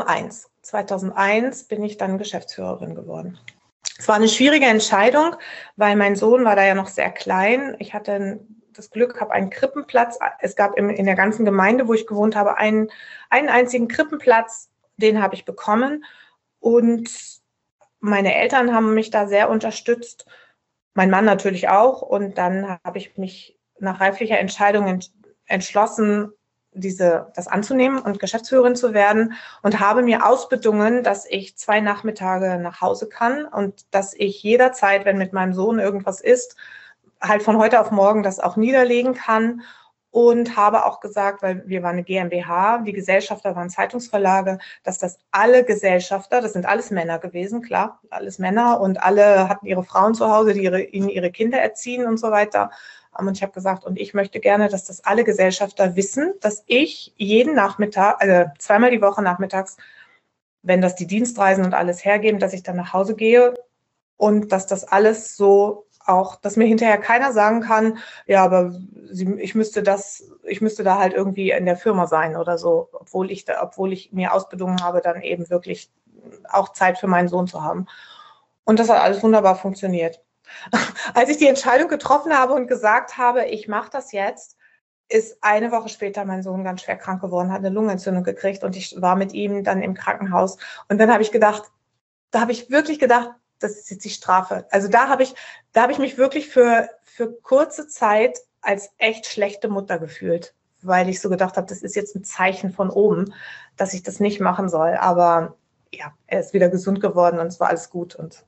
2001 bin ich dann Geschäftsführerin geworden. Es war eine schwierige Entscheidung, weil mein Sohn war da ja noch sehr klein. Ich hatte das Glück, habe einen Krippenplatz. Es gab in der ganzen Gemeinde, wo ich gewohnt habe, einen einzigen Krippenplatz. Den habe ich bekommen. Und meine Eltern haben mich da sehr unterstützt. Mein Mann natürlich auch. Und dann habe ich mich nach reiflicher Entscheidung entschlossen, das anzunehmen und Geschäftsführerin zu werden und habe mir ausbedungen, dass ich 2 Nachmittage nach Hause kann und dass ich jederzeit, wenn mit meinem Sohn irgendwas ist, halt von heute auf morgen das auch niederlegen kann und habe auch gesagt, weil wir waren eine GmbH, die Gesellschafter waren Zeitungsverlage, dass das alle Gesellschafter, das sind alles Männer gewesen, klar, alles Männer und alle hatten ihre Frauen zu Hause, die ihnen ihre Kinder erziehen und so weiter. Und ich habe gesagt, und ich möchte gerne, dass das alle Gesellschafter wissen, dass ich jeden Nachmittag, also 2-mal die Woche nachmittags, wenn das die Dienstreisen und alles hergeben, dass ich dann nach Hause gehe und dass das alles so auch, dass mir hinterher keiner sagen kann, ja, aber ich müsste da halt irgendwie in der Firma sein oder so, obwohl ich mir ausbedungen habe, dann eben wirklich auch Zeit für meinen Sohn zu haben. Und das hat alles wunderbar funktioniert. Als ich die Entscheidung getroffen habe und gesagt habe, ich mache das jetzt, ist eine Woche später mein Sohn ganz schwer krank geworden, hat eine Lungenentzündung gekriegt und ich war mit ihm dann im Krankenhaus. Und dann habe ich wirklich gedacht, das ist jetzt die Strafe. Also da habe ich mich wirklich für kurze Zeit als echt schlechte Mutter gefühlt, weil ich so gedacht habe, das ist jetzt ein Zeichen von oben, dass ich das nicht machen soll. Aber ja, er ist wieder gesund geworden und es war alles gut und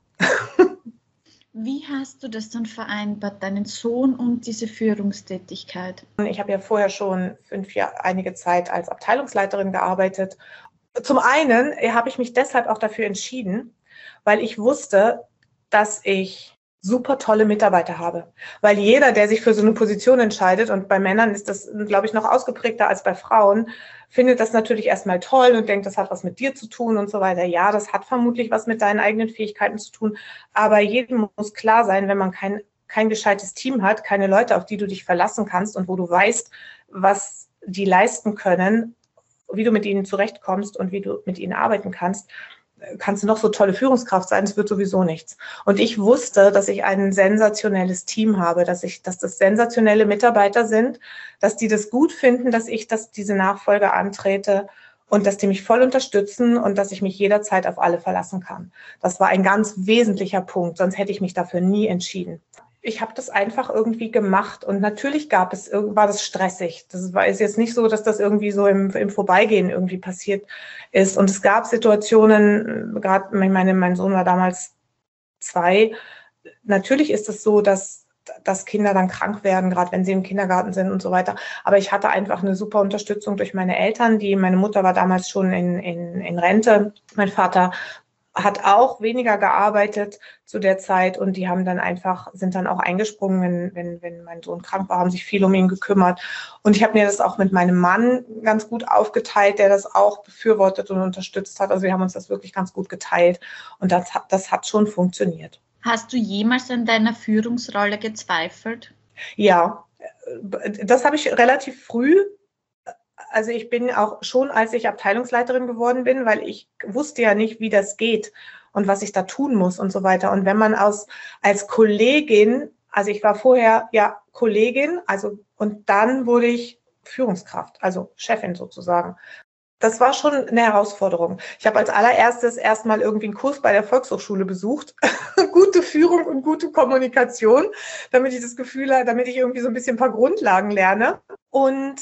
Wie hast du das dann vereinbart, deinen Sohn und diese Führungstätigkeit? Ich habe ja vorher schon 5 Jahre, einige Zeit als Abteilungsleiterin gearbeitet. Zum einen habe ich mich deshalb auch dafür entschieden, weil ich wusste, dass ich super tolle Mitarbeiter habe. Weil jeder, der sich für so eine Position entscheidet, und bei Männern ist das, glaube ich, noch ausgeprägter als bei Frauen, findet das natürlich erstmal toll und denkt, das hat was mit dir zu tun und so weiter. Ja, das hat vermutlich was mit deinen eigenen Fähigkeiten zu tun. Aber jedem muss klar sein, wenn man kein gescheites Team hat, keine Leute, auf die du dich verlassen kannst und wo du weißt, was die leisten können, wie du mit ihnen zurechtkommst und wie du mit ihnen arbeiten kannst du noch so tolle Führungskraft sein, es wird sowieso nichts. Und ich wusste, dass ich ein sensationelles Team habe, dass das sensationelle Mitarbeiter sind, dass die das gut finden, dass ich diese Nachfolge antrete und dass die mich voll unterstützen und dass ich mich jederzeit auf alle verlassen kann. Das war ein ganz wesentlicher Punkt, sonst hätte ich mich dafür nie entschieden. Ich habe das einfach irgendwie gemacht und natürlich war das stressig. Ist jetzt nicht so, dass das irgendwie so im Vorbeigehen irgendwie passiert ist. Und es gab Situationen, gerade mein Sohn war damals 2. Natürlich ist es so, dass Kinder dann krank werden, gerade wenn sie im Kindergarten sind und so weiter. Aber ich hatte einfach eine super Unterstützung durch meine Eltern. Meine Mutter war damals schon in Rente. Mein Vater hat auch weniger gearbeitet zu der Zeit und die sind dann auch eingesprungen, wenn mein Sohn krank war, haben sich viel um ihn gekümmert. Und ich habe mir das auch mit meinem Mann ganz gut aufgeteilt, der das auch befürwortet und unterstützt hat. Also wir haben uns das wirklich ganz gut geteilt und das hat schon funktioniert. Hast du jemals an deiner Führungsrolle gezweifelt? Ja, das habe ich relativ früh. Also ich bin auch schon, als ich Abteilungsleiterin geworden bin, weil ich wusste ja nicht, wie das geht und was ich da tun muss und so weiter. Und wenn man als Kollegin, also ich war vorher ja Kollegin, und dann wurde ich Führungskraft, also Chefin sozusagen. Das war schon eine Herausforderung. Ich habe als allererstes erstmal irgendwie einen Kurs bei der Volkshochschule besucht. Gute Führung und gute Kommunikation, damit ich das Gefühl habe, damit ich irgendwie so ein bisschen ein paar Grundlagen lerne. Und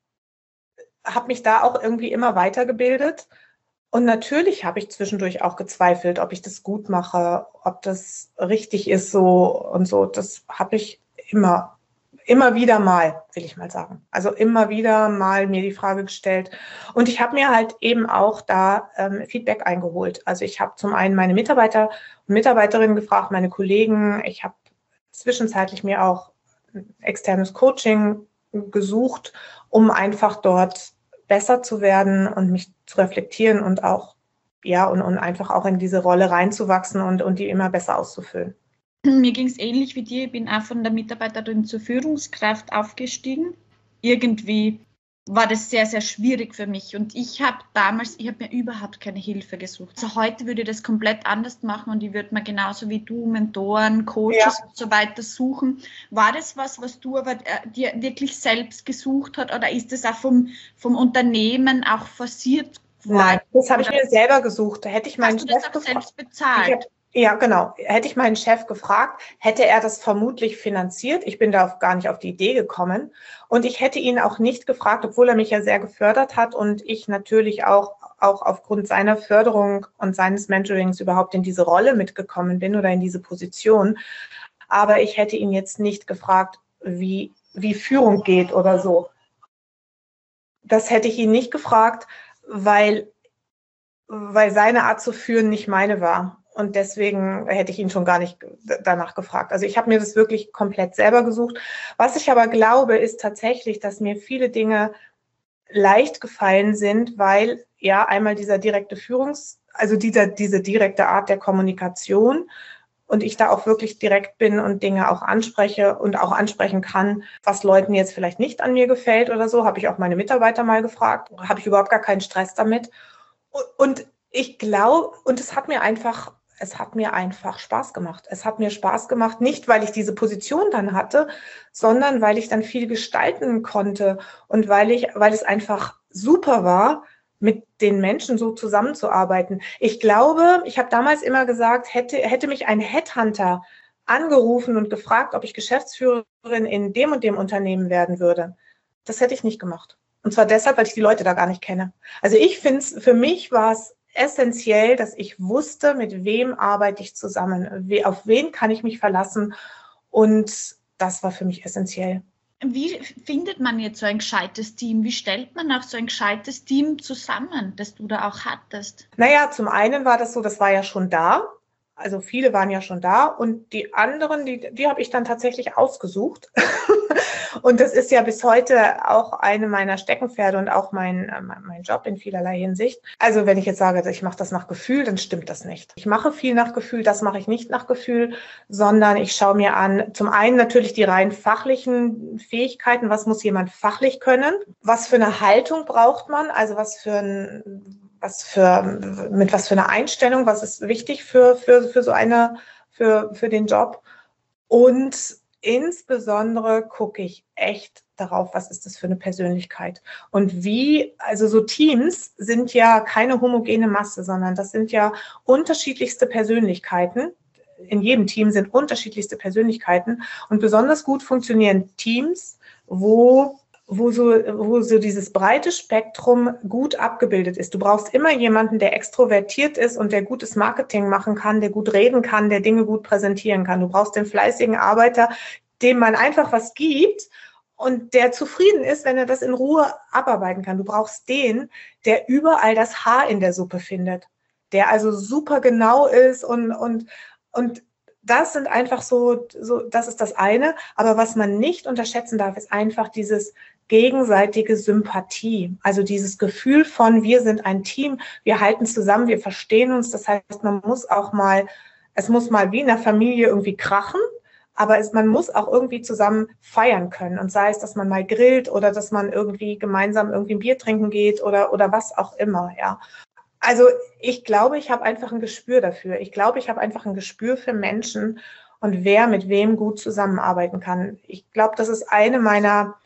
habe mich da auch irgendwie immer weitergebildet. Und natürlich habe ich zwischendurch auch gezweifelt, ob ich das gut mache, ob das richtig ist so und so. Das habe ich immer wieder mal, will ich mal sagen. Also immer wieder mal mir die Frage gestellt. Und ich habe mir halt eben auch da Feedback eingeholt. Also ich habe zum einen meine Mitarbeiter und Mitarbeiterinnen gefragt, meine Kollegen. Ich habe zwischenzeitlich mir auch ein externes Coaching gesucht, um einfach dort besser zu werden und mich zu reflektieren und auch, ja, und einfach auch in diese Rolle reinzuwachsen und die immer besser auszufüllen. Mir ging es ähnlich wie dir. Ich bin auch von der Mitarbeiterin zur Führungskraft aufgestiegen. Irgendwie war das sehr, sehr schwierig für mich. Und ich habe mir überhaupt keine Hilfe gesucht. Also heute würde ich das komplett anders machen und ich würde mir genauso wie du Mentoren, Coaches und so weiter suchen. War das was du aber dir wirklich selbst gesucht hast oder ist das auch vom Unternehmen auch forciert worden? Nein, das habe ich mir selber gesucht. Da hätte ich meinen Chef gefragt. Selbst bezahlt? Ja, genau. Hätte ich meinen Chef gefragt, hätte er das vermutlich finanziert. Ich bin da gar nicht auf die Idee gekommen. Und ich hätte ihn auch nicht gefragt, obwohl er mich ja sehr gefördert hat und ich natürlich auch aufgrund seiner Förderung und seines Mentorings überhaupt in diese Rolle mitgekommen bin oder in diese Position. Aber ich hätte ihn jetzt nicht gefragt, wie Führung geht oder so. Das hätte ich ihn nicht gefragt, weil seine Art zu führen nicht meine war. Und deswegen hätte ich ihn schon gar nicht danach gefragt. Also ich habe mir das wirklich komplett selber gesucht. Was ich aber glaube, ist tatsächlich, dass mir viele Dinge leicht gefallen sind, weil ja einmal dieser direkte diese direkte Art der Kommunikation und ich da auch wirklich direkt bin und Dinge auch anspreche und auch ansprechen kann, was Leuten jetzt vielleicht nicht an mir gefällt oder so, habe ich auch meine Mitarbeiter mal gefragt, habe ich überhaupt gar keinen Stress damit. Und ich glaube, und es hat mir einfach Spaß gemacht. Es hat mir Spaß gemacht, nicht weil ich diese Position dann hatte, sondern weil ich dann viel gestalten konnte und weil es einfach super war, mit den Menschen so zusammenzuarbeiten. Ich glaube, ich habe damals immer gesagt, hätte mich ein Headhunter angerufen und gefragt, ob ich Geschäftsführerin in dem und dem Unternehmen werden würde. Das hätte ich nicht gemacht. Und zwar deshalb, weil ich die Leute da gar nicht kenne. Also für mich war es essentiell, dass ich wusste, mit wem arbeite ich zusammen, auf wen kann ich mich verlassen. Und das war für mich essentiell. Wie findet man jetzt so ein gescheites Team? Wie stellt man auch so ein gescheites Team zusammen, das du da auch hattest? Naja, zum einen war das so, das war ja schon da. Also viele waren ja schon da und die anderen, die habe ich dann tatsächlich ausgesucht. Und das ist ja bis heute auch eine meiner Steckenpferde und auch mein Job in vielerlei Hinsicht. Also wenn ich jetzt sage, ich mache das nach Gefühl, dann stimmt das nicht. Ich mache viel nach Gefühl, das mache ich nicht nach Gefühl, sondern ich schaue mir an, zum einen natürlich die rein fachlichen Fähigkeiten, was muss jemand fachlich können, was für eine Haltung braucht man, also mit was für einer Einstellung, was ist wichtig für den Job. Und insbesondere gucke ich echt darauf, was ist das für eine Persönlichkeit. Und also so Teams sind ja keine homogene Masse, sondern das sind ja unterschiedlichste Persönlichkeiten. In jedem Team sind unterschiedlichste Persönlichkeiten. Und besonders gut funktionieren Teams, wo so dieses breite Spektrum gut abgebildet ist. Du brauchst immer jemanden, der extrovertiert ist und der gutes Marketing machen kann, der gut reden kann, der Dinge gut präsentieren kann. Du brauchst den fleißigen Arbeiter, dem man einfach was gibt und der zufrieden ist, wenn er das in Ruhe abarbeiten kann. Du brauchst den, der überall das Haar in der Suppe findet, der also super genau ist und das sind einfach so, das ist das eine. Aber was man nicht unterschätzen darf, ist einfach dieses gegenseitige Sympathie. Also dieses Gefühl von, wir sind ein Team, wir halten zusammen, wir verstehen uns. Das heißt, es muss mal wie in der Familie irgendwie krachen, aber man muss auch irgendwie zusammen feiern können. Und sei es, dass man mal grillt oder dass man irgendwie gemeinsam irgendwie ein Bier trinken geht oder was auch immer, ja. Also ich glaube, ich habe einfach ein Gespür dafür. Ich glaube, ich habe einfach ein Gespür für Menschen und wer mit wem gut zusammenarbeiten kann. Ich glaube, das ist eine meiner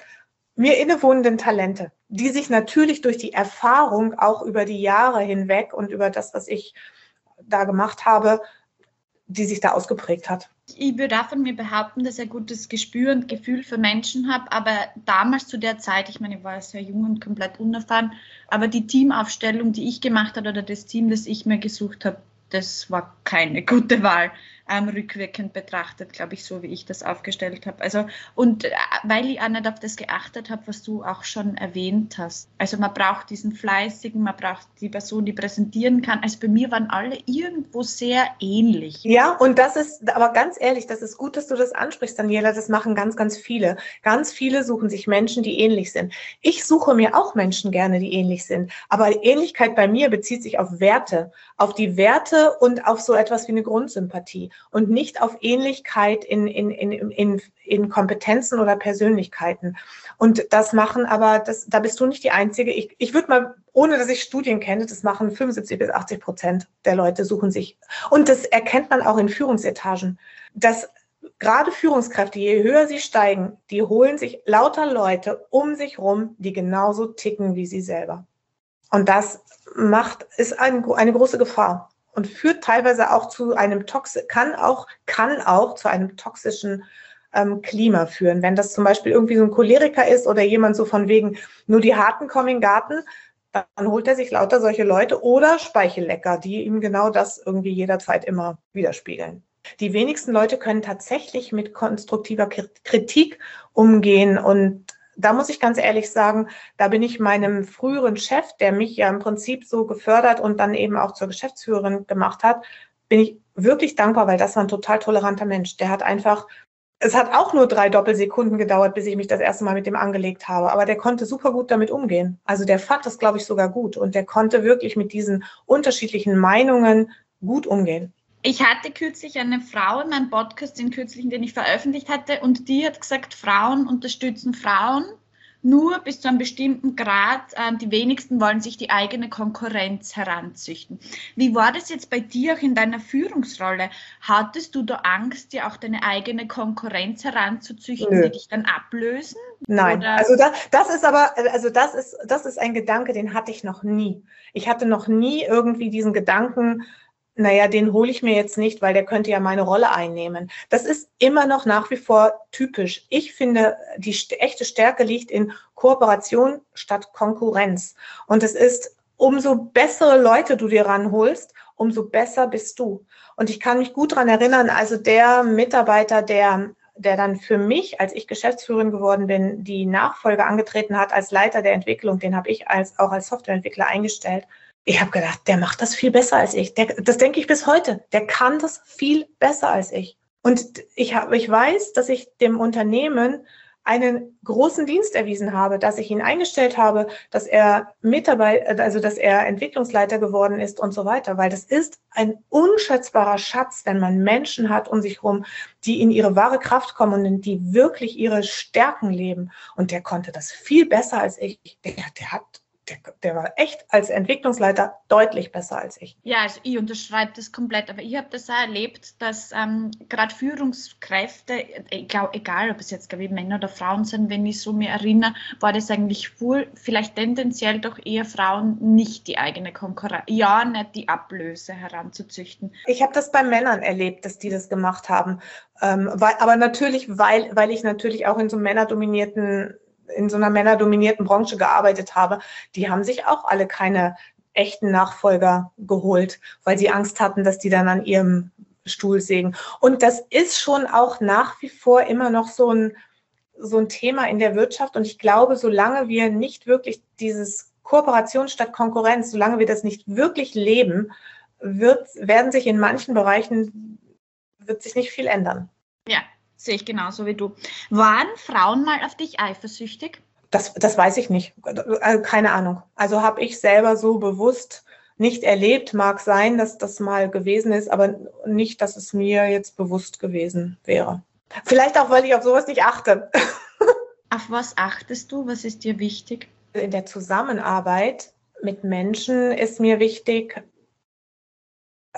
mir innewohnenden Talente, die sich natürlich durch die Erfahrung auch über die Jahre hinweg und über das, was ich da gemacht habe, die sich da ausgeprägt hat. Ich würde auch von mir behaupten, dass ich ein gutes Gespür und Gefühl für Menschen habe, aber damals zu der Zeit, ich meine, ich war sehr jung und komplett unerfahren, aber die Teamaufstellung, die ich gemacht habe oder das Team, das ich mir gesucht habe, das war keine gute Wahl, rückwirkend betrachtet, glaube ich, so wie ich das aufgestellt habe. Also, und weil ich auch nicht auf das geachtet habe, was du auch schon erwähnt hast. Also man braucht diesen Fleißigen, man braucht die Person, die präsentieren kann. Also bei mir waren alle irgendwo sehr ähnlich. Ja, und das ist, aber ganz ehrlich, das ist gut, dass du das ansprichst, Daniela. Das machen ganz, ganz viele. Ganz viele suchen sich Menschen, die ähnlich sind. Ich suche mir auch Menschen gerne, die ähnlich sind. Aber Ähnlichkeit bei mir bezieht sich auf Werte, auf die Werte und auf so etwas wie eine Grundsympathie und nicht auf Ähnlichkeit in Kompetenzen oder Persönlichkeiten. Und das machen aber, da bist du nicht die Einzige. Ich würde mal, ohne dass ich Studien kenne, das machen 75-80% der Leute suchen sich. Und das erkennt man auch in Führungsetagen, dass gerade Führungskräfte, je höher sie steigen, die holen sich lauter Leute um sich rum, die genauso ticken wie sie selber. Und das ist eine große Gefahr und führt teilweise auch zu einem kann auch zu einem toxischen Klima führen. Wenn das zum Beispiel irgendwie so ein Choleriker ist oder jemand so von wegen, nur die Harten kommen in den Garten, dann holt er sich lauter solche Leute oder Speichellecker, die ihm genau das irgendwie jederzeit immer widerspiegeln. Die wenigsten Leute können tatsächlich mit konstruktiver Kritik umgehen und da muss ich ganz ehrlich sagen, da bin ich meinem früheren Chef, der mich ja im Prinzip so gefördert und dann eben auch zur Geschäftsführerin gemacht hat, bin ich wirklich dankbar, weil das war ein total toleranter Mensch. Der hat einfach, es hat auch nur 3 Doppelsekunden gedauert, bis ich mich das erste Mal mit dem angelegt habe, aber der konnte super gut damit umgehen. Also der fand das, glaube ich, sogar gut und der konnte wirklich mit diesen unterschiedlichen Meinungen gut umgehen. Ich hatte kürzlich eine Frau in meinem Podcast, den ich veröffentlicht hatte, und die hat gesagt, Frauen unterstützen Frauen nur bis zu einem bestimmten Grad. Die wenigsten wollen sich die eigene Konkurrenz heranzüchten. Wie war das jetzt bei dir auch in deiner Führungsrolle? Hattest du da Angst, dir auch deine eigene Konkurrenz heranzuzüchten, Nö. die dich dann ablösen? Nein, Oder? also das ist ein Gedanke, den hatte ich noch nie. Ich hatte noch nie irgendwie diesen Gedanken, naja, den hole ich mir jetzt nicht, weil der könnte ja meine Rolle einnehmen. Das ist immer noch nach wie vor typisch. Ich finde, die echte Stärke liegt in Kooperation statt Konkurrenz. Und es ist, umso bessere Leute du dir ranholst, umso besser bist du. Und ich kann mich gut daran erinnern, also der Mitarbeiter, der dann für mich, als ich Geschäftsführerin geworden bin, die Nachfolge angetreten hat als Leiter der Entwicklung, den habe ich auch als Softwareentwickler eingestellt. Ich habe gedacht, der macht das viel besser als ich. Das denke ich bis heute. Der kann das viel besser als ich. Und ich weiß, dass ich dem Unternehmen einen großen Dienst erwiesen habe, dass ich ihn eingestellt habe, dass er dass er Entwicklungsleiter geworden ist und so weiter. Weil das ist ein unschätzbarer Schatz, wenn man Menschen hat um sich herum, die in ihre wahre Kraft kommen und die wirklich ihre Stärken leben. Und der konnte das viel besser als ich. Der war echt als Entwicklungsleiter deutlich besser als ich. Ja, also ich unterschreibe das komplett, aber ich habe das auch erlebt, dass gerade Führungskräfte, ich glaube, egal ob es jetzt Männer oder Frauen sind, wenn ich so mir erinnere, war das eigentlich wohl vielleicht tendenziell doch eher Frauen, nicht die eigene Konkurrenz, ja, nicht die Ablöse heranzuzüchten. Ich habe das bei Männern erlebt, dass die das gemacht haben, aber natürlich, weil ich natürlich auch in so einer männerdominierten Branche gearbeitet habe, die haben sich auch alle keine echten Nachfolger geholt, weil sie Angst hatten, dass die dann an ihrem Stuhl sägen. Und das ist schon auch nach wie vor immer noch so ein Thema in der Wirtschaft. Und ich glaube, solange wir nicht wirklich dieses Kooperation statt Konkurrenz, solange wir das nicht wirklich leben, werden sich in manchen Bereichen, wird sich nicht viel ändern. Ja. Sehe ich genauso wie du. Waren Frauen mal auf dich eifersüchtig? Das weiß ich nicht. Keine Ahnung. Also habe ich selber so bewusst nicht erlebt. Mag sein, dass das mal gewesen ist, aber nicht, dass es mir jetzt bewusst gewesen wäre. Vielleicht auch, weil ich auf sowas nicht achte. Auf was achtest du? Was ist dir wichtig? In der Zusammenarbeit mit Menschen ist mir wichtig,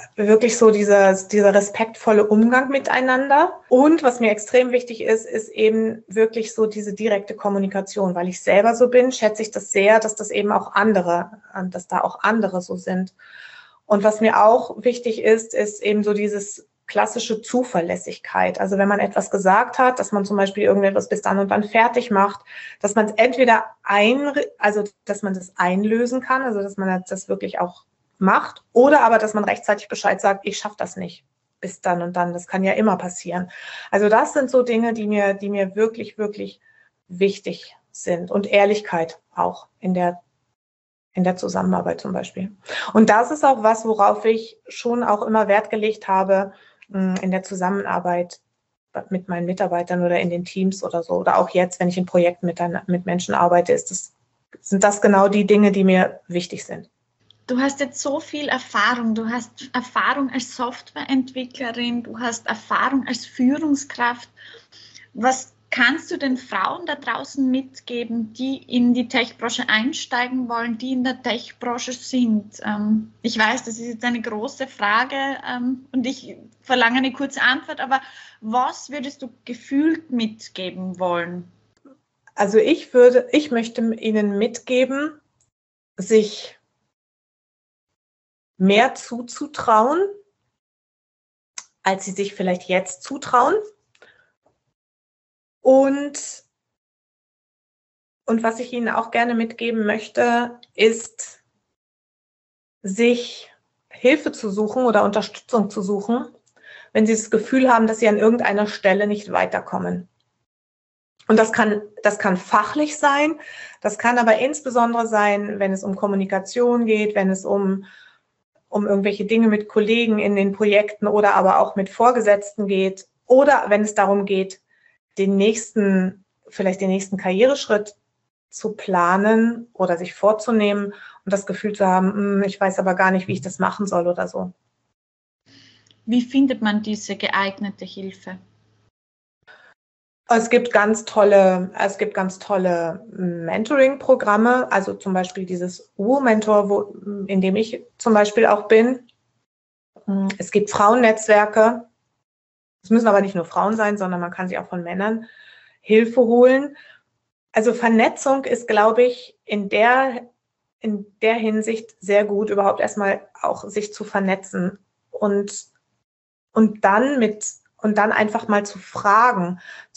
wirklich so dieser respektvolle Umgang miteinander. Und was mir extrem wichtig ist, ist eben wirklich so diese direkte Kommunikation. Weil ich selber so bin, schätze ich das sehr, dass das eben auch dass da auch andere so sind. Und was mir auch wichtig ist eben so dieses klassische Zuverlässigkeit. Also wenn man etwas gesagt hat, dass man zum Beispiel irgendetwas bis dann und dann fertig macht, dass man es entweder dass man das einlösen kann, also dass man das wirklich auch macht, oder aber, dass man rechtzeitig Bescheid sagt, ich schaffe das nicht bis dann und dann. Das kann ja immer passieren. Also das sind so Dinge, die mir wirklich, wirklich wichtig sind. Und Ehrlichkeit auch in der Zusammenarbeit zum Beispiel. Und das ist auch was, worauf ich schon auch immer Wert gelegt habe in der Zusammenarbeit mit meinen Mitarbeitern oder in den Teams oder so. Oder auch jetzt, wenn ich in Projekten mit Menschen arbeite, sind das genau die Dinge, die mir wichtig sind. Du hast jetzt so viel Erfahrung. Du hast Erfahrung als Softwareentwicklerin, du hast Erfahrung als Führungskraft. Was kannst du den Frauen da draußen mitgeben, die in die Tech-Branche einsteigen wollen, die in der Tech-Branche sind? Ich weiß, das ist jetzt eine große Frage und ich verlange eine kurze Antwort, aber was würdest du gefühlt mitgeben wollen? Also ich möchte Ihnen mitgeben, sich mehr zuzutrauen, als Sie sich vielleicht jetzt zutrauen. Und was ich Ihnen auch gerne mitgeben möchte, ist, sich Hilfe zu suchen oder Unterstützung zu suchen, wenn Sie das Gefühl haben, dass Sie an irgendeiner Stelle nicht weiterkommen. Und das kann fachlich sein, das kann aber insbesondere sein, wenn es um Kommunikation geht, wenn es um irgendwelche Dinge mit Kollegen in den Projekten oder aber auch mit Vorgesetzten geht oder wenn es darum geht, vielleicht den nächsten Karriereschritt zu planen oder sich vorzunehmen und das Gefühl zu haben, ich weiß aber gar nicht, wie ich das machen soll oder so. Wie findet man diese geeignete Hilfe? Es gibt ganz tolle Mentoring-Programme, also zum Beispiel dieses U-Mentor, in dem ich zum Beispiel auch bin. Es gibt Frauennetzwerke. Es müssen aber nicht nur Frauen sein, sondern man kann sich auch von Männern Hilfe holen. Also Vernetzung ist, glaube ich, in der Hinsicht sehr gut, überhaupt erstmal auch sich zu vernetzen und dann einfach mal zu fragen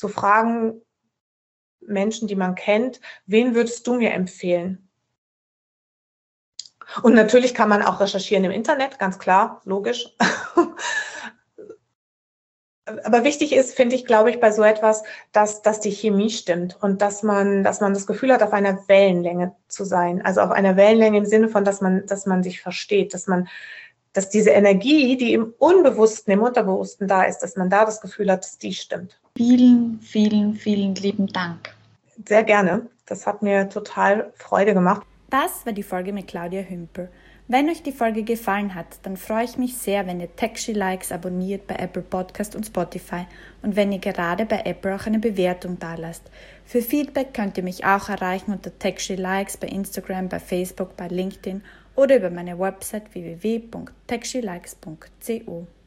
Menschen, die man kennt, wen würdest du mir empfehlen? Und natürlich kann man auch recherchieren im Internet, ganz klar, logisch. Aber wichtig ist, finde ich, glaube ich, bei so etwas, dass die Chemie stimmt und dass man das Gefühl hat, auf einer Wellenlänge zu sein. Also auf einer Wellenlänge im Sinne von, dass man sich versteht, dass diese Energie, die im Unbewussten, im Unterbewussten da ist, dass man da das Gefühl hat, dass die stimmt. Vielen, vielen, vielen lieben Dank. Sehr gerne. Das hat mir total Freude gemacht. Das war die Folge mit Claudia Hümpel. Wenn euch die Folge gefallen hat, dann freue ich mich sehr, wenn ihr Tech She Likes abonniert bei Apple Podcast und Spotify und wenn ihr gerade bei Apple auch eine Bewertung dalasst. Für Feedback könnt ihr mich auch erreichen unter Tech She Likes bei Instagram, bei Facebook, bei LinkedIn oder über meine Website www.techshelikes.co.